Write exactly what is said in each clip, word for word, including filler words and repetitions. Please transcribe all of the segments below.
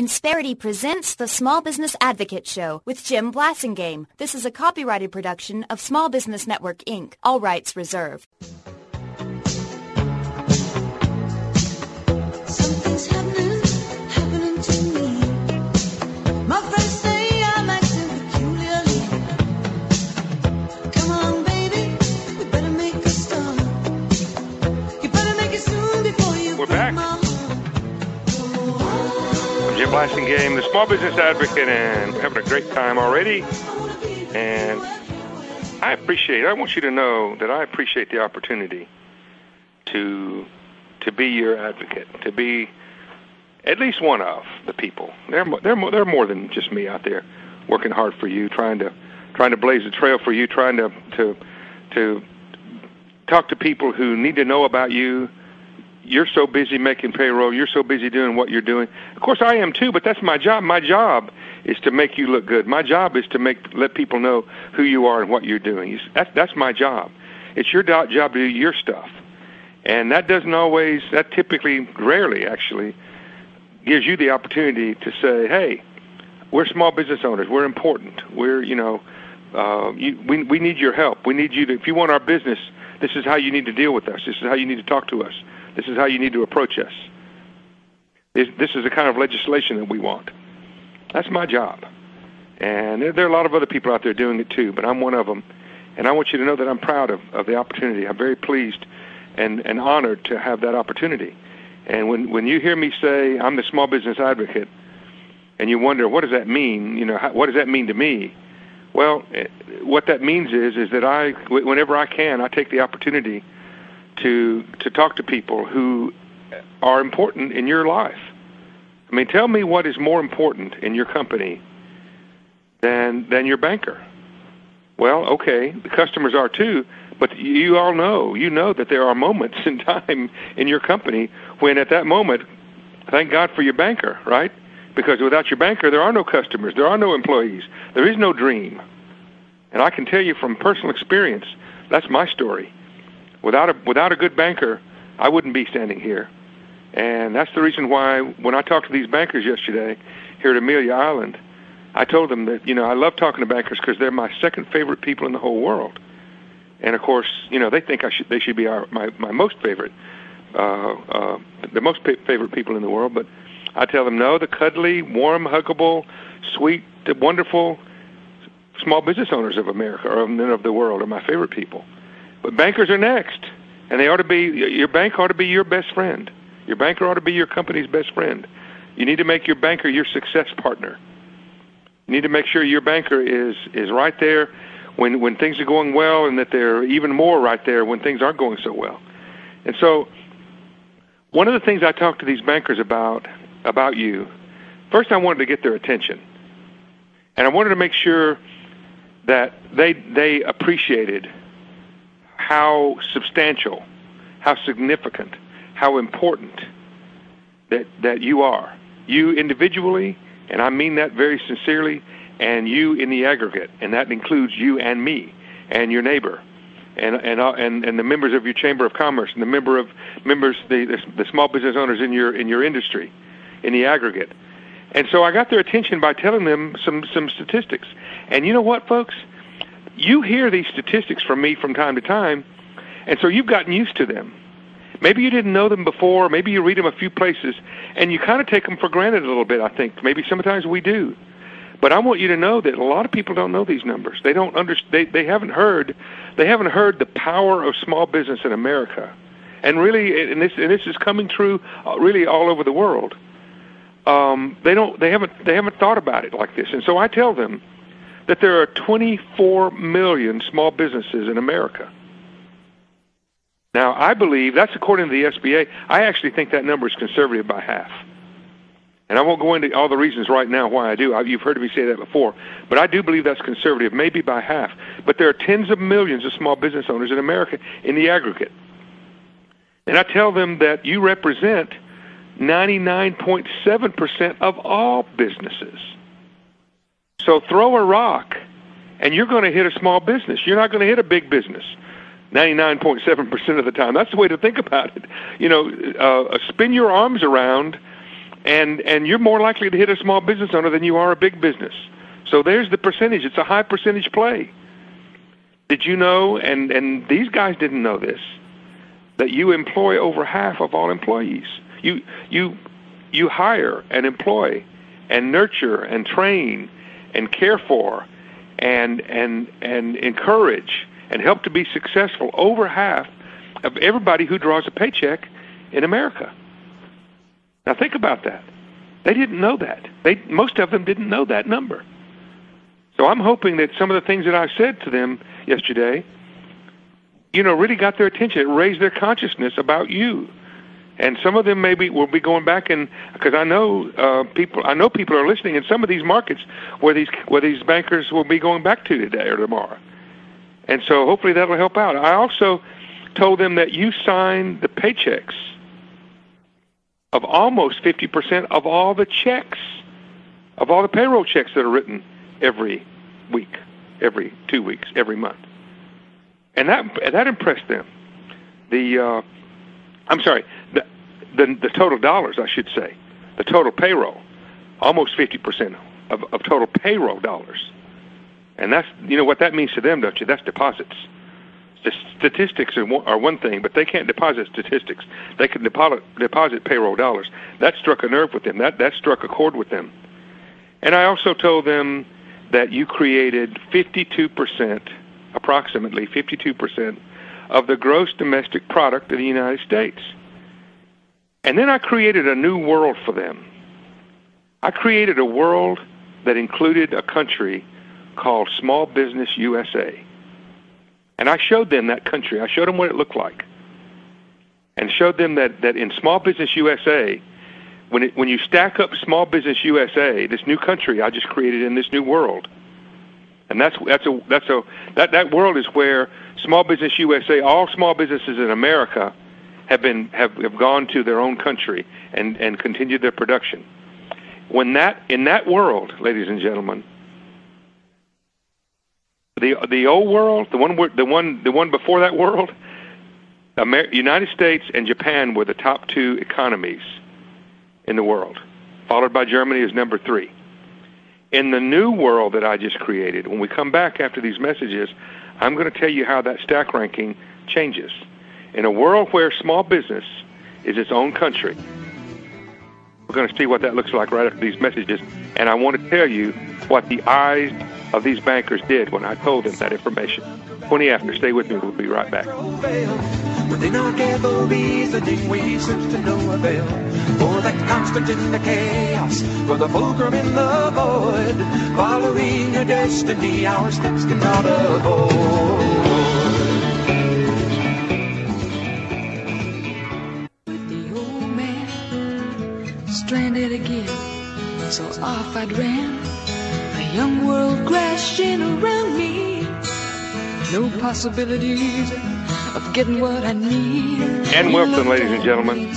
Insperity presents the Small Business Advocate Show with Jim Blasingame. This is a copyrighted production of Small Business Network, Incorporated. All rights reserved. Something's happening, happening to me. My friends say I'm acting peculiarly. Come on, baby, we better make a start. You better make it soon before you We're break back. my heart. Jim Blasingame, the Small Business Advocate, and we're having a great time already. And I appreciate, I want you to know that I appreciate the opportunity to to be your advocate, to be at least one of the people. They're mo- they're mo- they're more than just me out there working hard for you, trying to trying to blaze a trail for you, trying to to to talk to people who need to know about you. You're so busy making payroll. You're so busy doing what you're doing. Of course, I am too, but that's my job. My job is to make you look good. My job is to make let people know who you are and what you're doing. That's that's my job. It's your do- job to do your stuff, and that doesn't always. That typically, rarely, actually, gives you the opportunity to say, "Hey, we're small business owners. We're important. We're you know, uh, you, we we need your help. We need you to. If you want our business, this is how you need to deal with us. This is how you need to talk to us. This is how you need to approach us. This, this is the kind of legislation that we want." That's my job. And there, there are a lot of other people out there doing it too, but I'm one of them. And I want you to know that I'm proud of, of the opportunity. I'm very pleased and, and honored to have that opportunity. And when, when you hear me say I'm the small business advocate, and you wonder, what does that mean? You know, how, what does that mean to me? Well, what that means is is that I, whenever I can, I take the opportunity to to talk to people who are important in your life. I mean, tell me what is more important in your company than than your banker. Well, okay, the customers are too, but you all know, you know that there are moments in time in your company when at that moment, thank God for your banker, right? Because without your banker, there are no customers, there are no employees, there is no dream. And I can tell you from personal experience, that's my story. Without a without a good banker, I wouldn't be standing here. And that's the reason why when I talked to these bankers yesterday here at Amelia Island, I told them that, you know, I love talking to bankers because they're my second favorite people in the whole world. And, of course, you know, they think I should they should be our, my, my most favorite, uh, uh, the most pa- favorite people in the world. But I tell them, no, the cuddly, warm, huggable, sweet, wonderful small business owners of America or of the world are my favorite people. But bankers are next, and they ought to be, your bank ought to be your best friend. Your banker ought to be your company's best friend. You need to make your banker your success partner. You need to make sure your banker is, is right there when, when things are going well, and that they're even more right there when things aren't going so well. And so one of the things I talked to these bankers about, about you, first I wanted to get their attention. And I wanted to make sure that they they appreciated how substantial, how significant, how important that that you are. You individually, and I mean that very sincerely, and you in the aggregate, and that includes you and me and your neighbor, and and uh, and, and the members of your chamber of commerce, and the member of members the, the the small business owners in your in your industry, in the aggregate. And so I got their attention by telling them some some statistics. And you know what, folks? You hear these statistics from me from time to time, and so you've gotten used to them. Maybe you didn't know them before. Maybe you read them a few places, and you kind of take them for granted a little bit, I think. Maybe sometimes we do. But I want you to know that a lot of people don't know these numbers. They don't understand. They, they haven't heard. They haven't heard the power of small business in America, and really, and this and this is coming true, really all over the world. Um, they don't. They haven't. They haven't thought about it like this. And so I tell them that there are twenty-four million small businesses in America. Now, I believe, that's according to the S B A, I actually think that number is conservative by half. And I won't go into all the reasons right now why I do. I, you've heard me say that before. But I do believe that's conservative, maybe by half. But there are tens of millions of small business owners in America in the aggregate. And I tell them that you represent ninety-nine point seven percent of all businesses. So throw a rock, and you're going to hit a small business. You're not going to hit a big business ninety-nine point seven percent of the time. That's the way to think about it. You know, uh, spin your arms around And and you're more likely to hit a small business owner than you are a big business. So there's the percentage. It's a high percentage play. Did you know, and, and these guys didn't know this, that you employ over half of all employees? You you you hire and employ and nurture and train and care for and and and encourage and help to be successful over half of everybody who draws a paycheck in America. Now think about that. They didn't know that. They most of them didn't know that number. So I'm hoping that some of the things that I said to them yesterday, you know, really got their attention. It raised their consciousness about you. And some of them maybe will be going back, and because I know uh, people, I know people are listening in some of these markets where these where these bankers will be going back to today or tomorrow. And so hopefully that'll help out. I also told them that you sign the paychecks of almost fifty percent of all the checks, of all the payroll checks that are written every week, every two weeks, every month. And that that impressed them. The uh, I'm sorry, the, the the total dollars, I should say, the total payroll, almost fifty percent of, of total payroll dollars. And that's, you know what that means to them, don't you? That's deposits. The statistics are one, are one thing, but they can't deposit statistics. They can deposit, deposit payroll dollars. That struck a nerve with them. That that struck a chord with them. And I also told them that you created fifty-two percent, approximately fifty-two percent, of the gross domestic product of the United States. And then I created a new world for them. I created a world that included a country called Small Business U S A. And I showed them that country. I showed them what it looked like. And showed them that, that in Small Business U S A, when it, when you stack up Small Business U S A, this new country I just created in this new world, and that's that's a that's a that, that world is where Small Business U S A, all small businesses in America have been have, have gone to their own country and, and continued their production. When that in that world, ladies and gentlemen, the the old world, the one the one the one before that world, Amer- United States and Japan were the top two economies in the world, followed by Germany as number three. In the new world that I just created, when we come back after these messages, I'm going to tell you how that stack ranking changes. In a world where small business is its own country, we're going to see what that looks like right after these messages. And I want to tell you what the eyes of these bankers did when I told them that information. twenty after, stay with me. We'll be right back. Within our careful reasoning, we search to no avail. For the constant in the chaos, for the fulcrum in the void, following a destiny our steps cannot avoid. The old man stranded again, so off I ran. A young world crashing around me, no possibilities of getting what I need. And welcome, ladies and gentlemen.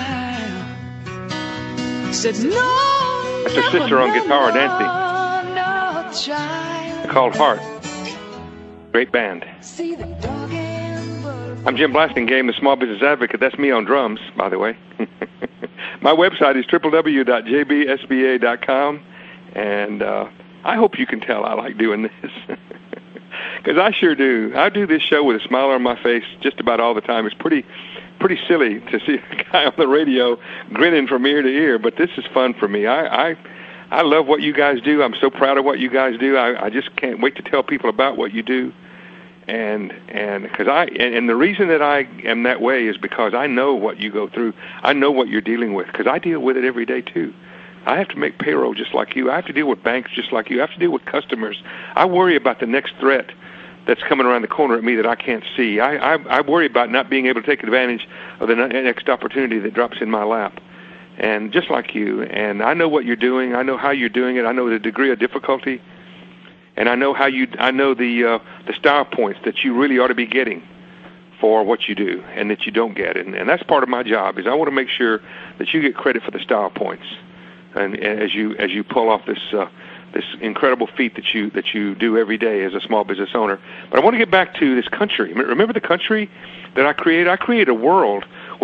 Said, no, that's her sister on guitar, Nancy. No, child. Called Heart. Great band. See the dog and I'm Jim Blasingame, the Small Business Advocate. That's me on drums, by the way. My website is w w w dot j b s b a dot com, and uh, I hope you can tell I like doing this. Because I sure do. I do this show with a smile on my face just about all the time. It's pretty pretty silly to see a guy on the radio grinning from ear to ear, but this is fun for me. I I, I love what you guys do. I'm so proud of what you guys do. I, I just can't wait to tell people about what you do. And and because I and, and the reason that I am that way is because I know what you go through. I know what you're dealing with because I deal with it every day too. I have to make payroll just like you. I have to deal with banks just like you. I have to deal with customers. I worry about the next threat that's coming around the corner at me that I can't see. I, I, I worry about not being able to take advantage of the next opportunity that drops in my lap. And just like you, and I know what you're doing. I know how you're doing it. I know the degree of difficulty, and I know how you. I know the uh, the style points that you really ought to be getting for what you do, and that you don't get. And, and that's part of my job. Is I want to make sure that you get credit for the style points, and, and as you as you pull off this. Uh, this incredible feat that you that you do every day as a small business owner. But I want to get back to this country. Remember the country that I created? I created a world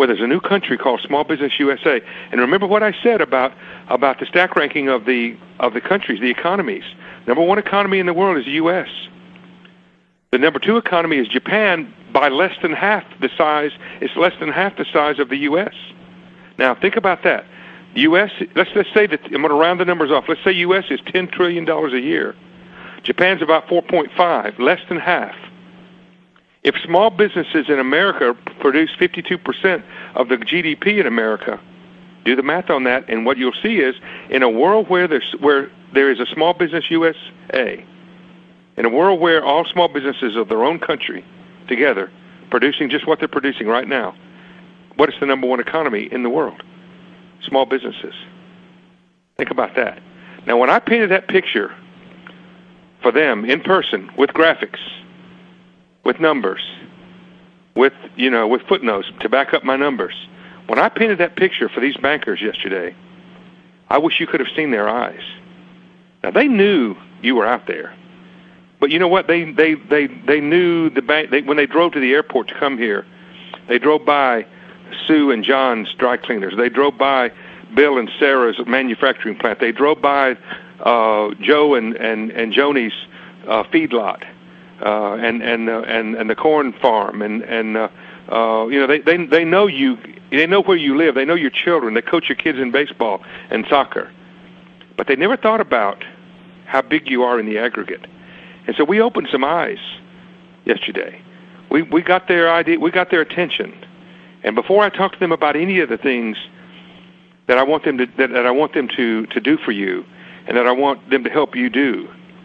where there's a new country called Small Business U S A. And remember what I said about about the stack ranking of the of the countries, the economies. Number one economy in the world is the U S The number two economy is Japan, by less than half the size. It's less than half the size of the U S Now think about that. U S let's let's say that I'm going to round the numbers off. Let's say U S is ten trillion dollars a year. Japan's about four point five, less than half. If small businesses in America produce fifty-two percent of the G D P in America, do the math on that, and what you'll see is, in a world where there's where there is a Small Business U S A, in a world where all small businesses of their own country together producing just what they're producing right now, what is the number one economy in the world? Small businesses. Think about that. Now, when I painted that picture for them in person with graphics, with numbers, with, you know, with footnotes to back up my numbers, when I painted that picture for these bankers yesterday, I wish you could have seen their eyes. Now, they knew you were out there. But you know what? They they they, they knew the bank. They, when they drove to the airport to come here, they drove by Sue and John's dry cleaners. They drove by Bill and Sarah's manufacturing plant. They drove by uh, Joe and, and, and Joni's uh, feedlot. Uh, and and uh, and and the corn farm, and and uh, uh, you know they, they they know you. They know where you live. They know your children. They coach your kids in baseball and soccer, but they never thought about how big you are in the aggregate. And so we opened some eyes yesterday. We we got their idea. We got their attention. And before I talk to them about any of the things that I want them to that, that I want them to to do for you, and that I want them to help you do,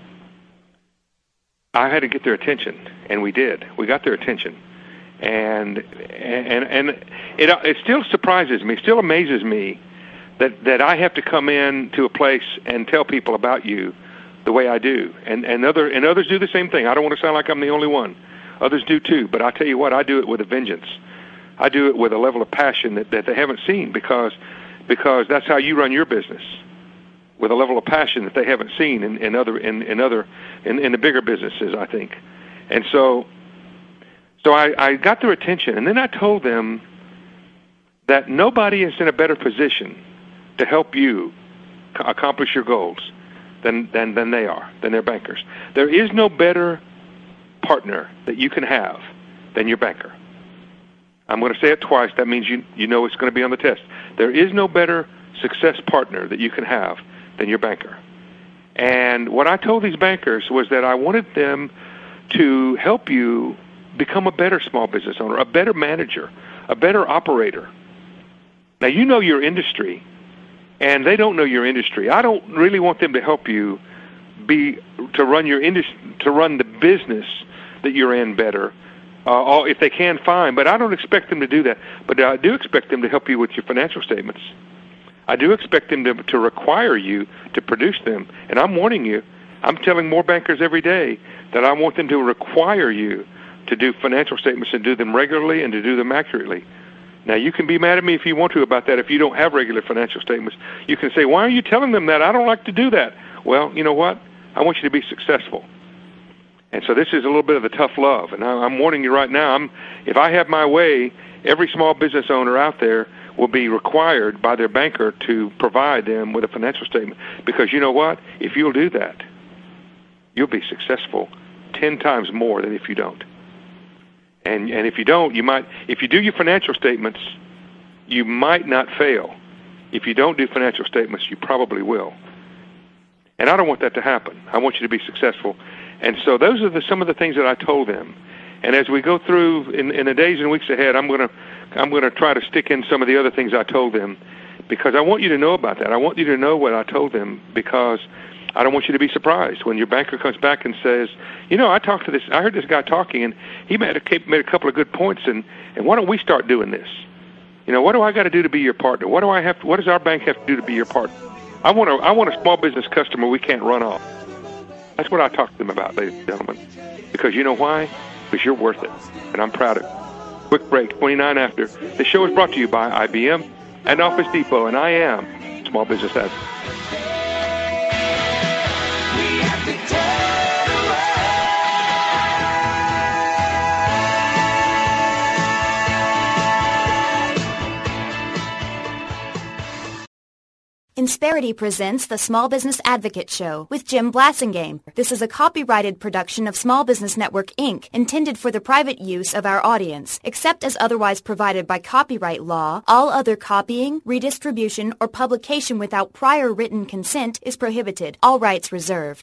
I had to get their attention, and we did. We got their attention, and and and it it still surprises me, still amazes me that that I have to come in to a place and tell people about you the way I do, and and other and others do the same thing. I don't want to sound like I'm the only one. Others do too, but I tell you what, I do it with a vengeance. I do it with a level of passion that, that they haven't seen, because because that's how you run your business, with a level of passion that they haven't seen in, in other in, in other in, in the bigger businesses, I think. And so so I, I got their attention, and then I told them that nobody is in a better position to help you accomplish your goals than, than, than they are, than their bankers. There is no better partner that you can have than your banker. I'm going to say it twice. That means you you know it's going to be on the test. There is no better success partner that you can have than your banker. And what I told these bankers was that I wanted them to help you become a better small business owner, a better manager, a better operator. Now, you know your industry, and they don't know your industry. I don't really want them to help you be to run your industry, to run the business that you're in better. Uh, if they can, fine, but I don't expect them to do that. But I do expect them to help you with your financial statements. I do expect them to, to require you to produce them. And I'm warning you, I'm telling more bankers every day that I want them to require you to do financial statements and do them regularly and to do them accurately. Now, you can be mad at me if you want to about that if you don't have regular financial statements. You can say, why are you telling them that? I don't like to do that. Well, you know what? I want you to be successful. And so this is a little bit of the tough love. And I'm warning you right now, I'm, if I have my way, every small business owner out there will be required by their banker to provide them with a financial statement. Because you know what? If you'll do that, you'll be successful ten times more than if you don't. And and if you don't, you might, if you do your financial statements, you might not fail. If you don't do financial statements, you probably will. And I don't want that to happen. I want you to be successful. And so those are the, some of the things that I told them. And as we go through in, in the days and weeks ahead, I'm going to I'm going to try to stick in some of the other things I told them, because I want you to know about that. I want you to know what I told them, because I don't want you to be surprised when your banker comes back and says, you know, I talked to this, I heard this guy talking, and he made a, made a couple of good points, and, and why don't we start doing this? You know, what do I got to do to be your partner? What do I have? To, what does our bank have to do to be your partner? I want a I want a small business customer we can't run off. That's what I talked to them about, ladies and gentlemen. Because you know why? Because you're worth it, and I'm proud of it. Quick break, twenty-nine after. The show is brought to you by I B M and Office Depot, and I am Small Business Advocate. We have to turn Insperity presents the Small Business Advocate Show with Jim Blasingame. This is a copyrighted production of Small Business Network, Incorporated, intended for the private use of our audience. Except as otherwise provided by copyright law, all other copying, redistribution, or publication without prior written consent is prohibited. All rights reserved.